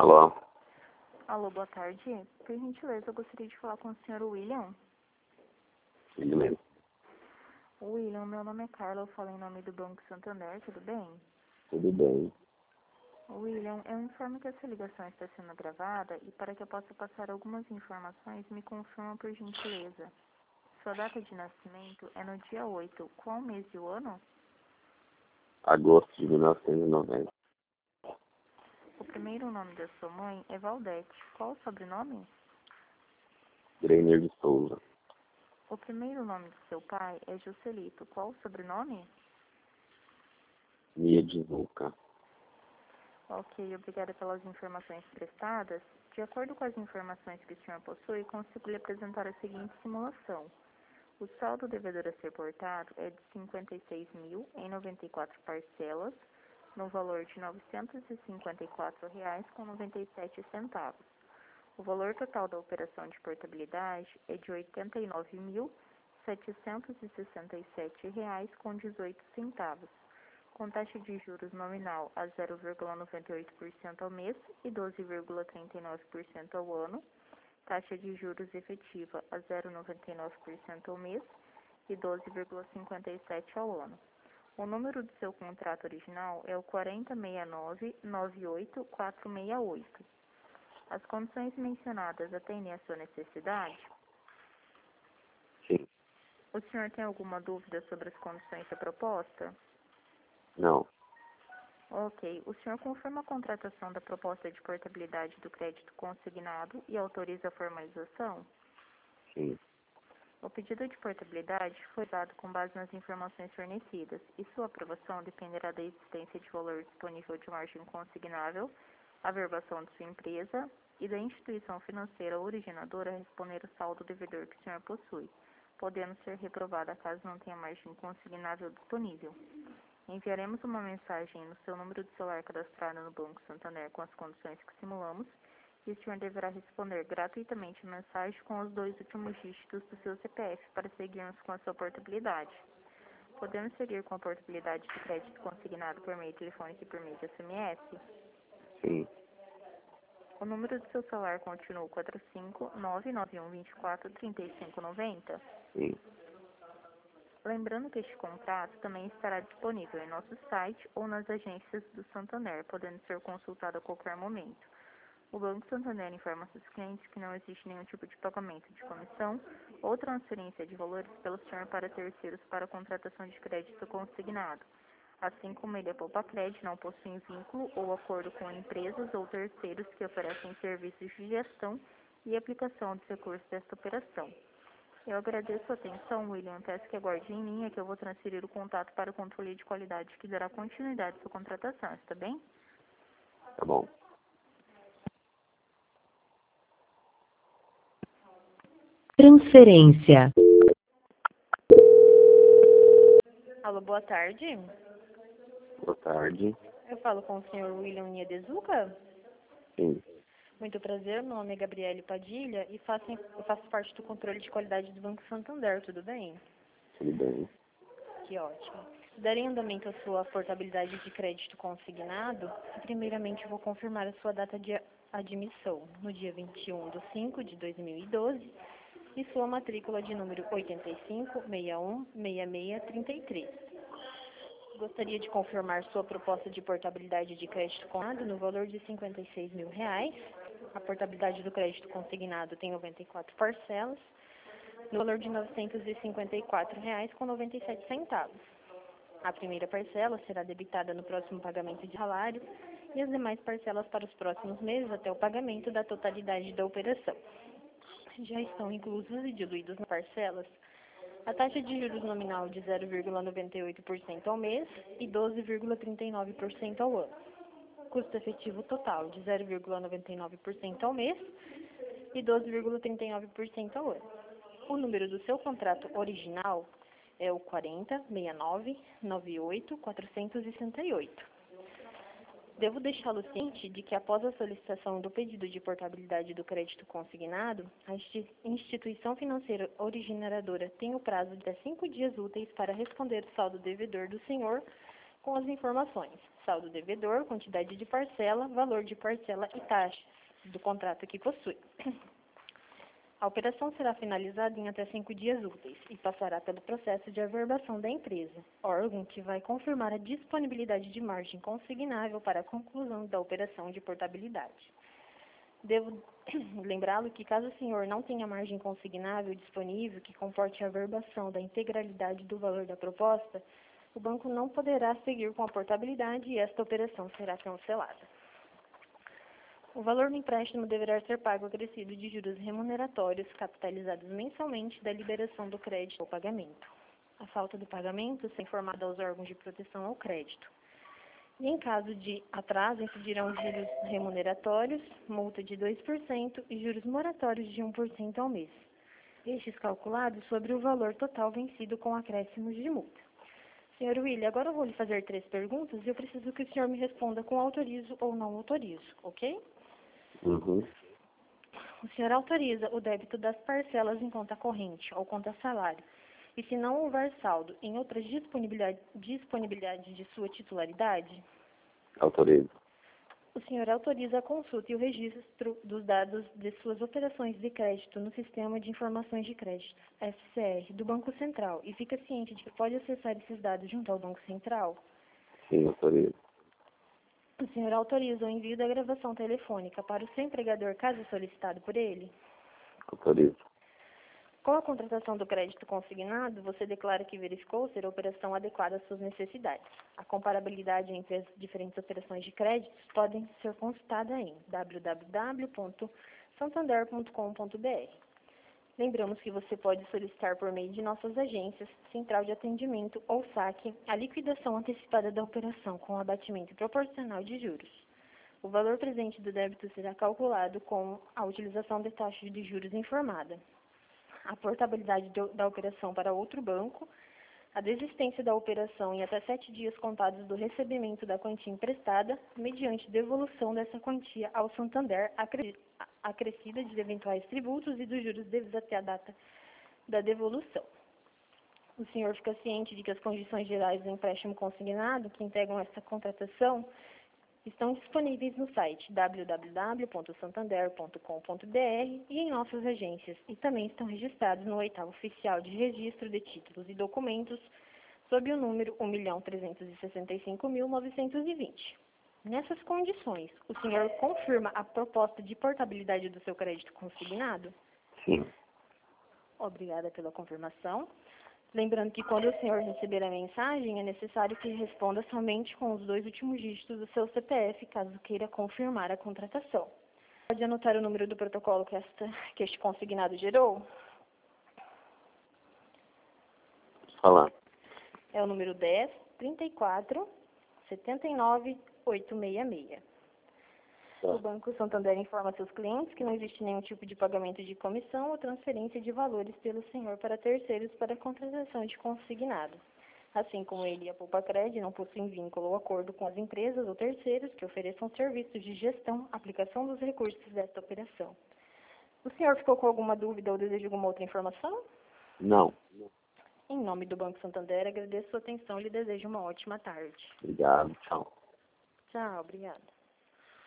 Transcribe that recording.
Alô? Alô, boa tarde. Por gentileza, eu gostaria de falar com o senhor William. Ele mesmo. William, meu nome é Carla, eu falo em nome do Banco Santander, tudo bem? Tudo bem. William, eu informo que essa ligação está sendo gravada e para que eu possa passar algumas informações, me confirma por gentileza. Sua data de nascimento é no dia 8. Qual mês e o ano? Agosto de 1990. O primeiro nome da sua mãe é Valdete. Qual o sobrenome? Greiner de Souza. O primeiro nome de seu pai é Juscelito. Qual o sobrenome? Mia de Zuca. Ok, obrigada pelas informações prestadas. De acordo com as informações que o senhor possui, consigo lhe apresentar a seguinte simulação. O saldo devedor a ser portado é de R$ 56.000 em 94 parcelas, no valor de R$ 954,97. O valor total da operação de portabilidade é de R$ 89.767,18, com taxa de juros nominal a 0,98% ao mês e 12,39% ao ano, taxa de juros efetiva a 0,99% ao mês e 12,57% ao ano. O número do seu contrato original é o 4069-98468. As condições mencionadas atendem à sua necessidade? Sim. O senhor tem alguma dúvida sobre as condições da proposta? Não. Ok. O senhor confirma a contratação da proposta de portabilidade do crédito consignado e autoriza a formalização? Sim. O pedido de portabilidade foi dado com base nas informações fornecidas e sua aprovação dependerá da existência de valor disponível de margem consignável, a verbação de sua empresa e da instituição financeira originadora a responder o saldo devedor que o senhor possui, podendo ser reprovada caso não tenha margem consignável disponível. Enviaremos uma mensagem no seu número de celular cadastrado no Banco Santander com as condições que simulamos e o senhor deverá responder gratuitamente a mensagem com os 2 últimos dígitos do seu CPF para seguirmos com a sua portabilidade. Podemos seguir com a portabilidade de crédito consignado por meio telefônico e por meio de SMS? Sim. O número do seu celular continua 45991243590? Sim. Lembrando que este contrato também estará disponível em nosso site ou nas agências do Santander, podendo ser consultado a qualquer momento. O Banco Santander informa seus clientes que não existe nenhum tipo de pagamento de comissão ou transferência de valores pelo senhor para terceiros para a contratação de crédito consignado. Assim como ele, a Poupacred, não possui vínculo ou acordo com empresas ou terceiros que oferecem serviços de gestão e aplicação dos recursos desta operação. Eu agradeço a atenção, William. Peço que aguarde em linha que eu vou transferir o contato para o controle de qualidade que dará continuidade à sua contratação. Está bem? Tá bom. Transferência. Alô, boa tarde. Boa tarde. Eu falo com o senhor William Niedezuka. Sim. Muito prazer, meu nome é Gabriele Padilha e eu faço parte do controle de qualidade do Banco Santander, tudo bem? Tudo bem. Que ótimo. Darei andamento à sua portabilidade de crédito consignado. Primeiramente, vou confirmar a sua data de admissão, no dia 21/5/2012, e sua matrícula de número 85616633. Gostaria de confirmar sua proposta de portabilidade de crédito consignado no valor de R$ 56.000. A portabilidade do crédito consignado tem 94 parcelas, no valor de R$ 954,97. A primeira parcela será debitada no próximo pagamento de salário e as demais parcelas para os próximos meses até o pagamento da totalidade da operação. Já estão inclusos e diluídos nas parcelas a taxa de juros nominal de 0,98% ao mês e 12,39% ao ano. Custo efetivo total de 0,99% ao mês e 12,39% ao ano. O número do seu contrato original é o 4069-98-468. Devo deixá-lo ciente de que após a solicitação do pedido de portabilidade do crédito consignado, a instituição financeira originadora tem o prazo de 5 dias úteis para responder o saldo devedor do senhor com as informações: saldo devedor, quantidade de parcela, valor de parcela e taxas do contrato que possui. A operação será finalizada em até 5 dias úteis e passará pelo processo de averbação da empresa, órgão que vai confirmar a disponibilidade de margem consignável para a conclusão da operação de portabilidade. Devo lembrá-lo que, caso o senhor não tenha margem consignável disponível que comporte a averbação da integralidade do valor da proposta, o banco não poderá seguir com a portabilidade e esta operação será cancelada. O valor do empréstimo deverá ser pago acrescido de juros remuneratórios capitalizados mensalmente da liberação do crédito ao pagamento. A falta do pagamento será informada aos órgãos de proteção ao crédito. E em caso de atraso, incidirão juros remuneratórios, multa de 2% e juros moratórios de 1% ao mês. Estes calculados sobre o valor total vencido com acréscimos de multa. Senhor William, agora eu vou lhe fazer 3 perguntas e eu preciso que o senhor me responda com autorizo ou não autorizo, ok? Uhum. O senhor autoriza o débito das parcelas em conta corrente ou conta salário, e se não houver saldo em outras disponibilidades de sua titularidade? Autorizo. O senhor autoriza a consulta e o registro dos dados de suas operações de crédito no Sistema de Informações de Crédito, SCR, do Banco Central, e fica ciente de que pode acessar esses dados junto ao Banco Central? Sim, autorizo. O senhor autoriza o envio da gravação telefônica para o seu empregador, caso solicitado por ele? Autorizo. Com a contratação do crédito consignado, você declara que verificou ser a operação adequada às suas necessidades. A comparabilidade entre as diferentes operações de crédito podem ser consultada em www.santander.com.br. Lembramos que você pode solicitar por meio de nossas agências, central de atendimento ou saque, a liquidação antecipada da operação com abatimento proporcional de juros. O valor presente do débito será calculado com a utilização de taxa de juros informada. A portabilidade da operação para outro banco, a desistência da operação em até 7 dias contados do recebimento da quantia emprestada, mediante devolução dessa quantia ao Santander, acrescida de eventuais tributos e dos juros devidos até a data da devolução. O senhor fica ciente de que as condições gerais do empréstimo consignado, que integram esta contratação, estão disponíveis no site www.santander.com.br e em nossas agências, e também estão registrados no 8º Oficial de Registro de Títulos e Documentos, sob o número 1.365.920. Nessas condições, o senhor confirma a proposta de portabilidade do seu crédito consignado? Sim. Obrigada pela confirmação. Lembrando que quando o senhor receber a mensagem, é necessário que responda somente com os 2 últimos dígitos do seu CPF, caso queira confirmar a contratação. Pode anotar o número do protocolo que este consignado gerou? Falar. É o número 10 34 79 866. O Banco Santander informa seus clientes que não existe nenhum tipo de pagamento de comissão ou transferência de valores pelo senhor para terceiros para contratação de consignado. Assim como ele e a Poupa-Cred não possuem vínculo ou acordo com as empresas ou terceiros que ofereçam serviços de gestão, aplicação dos recursos desta operação. O senhor ficou com alguma dúvida ou deseja alguma outra informação? Não. Em nome do Banco Santander, agradeço sua atenção e lhe desejo uma ótima tarde. Obrigado. Tchau. Tchau, obrigada.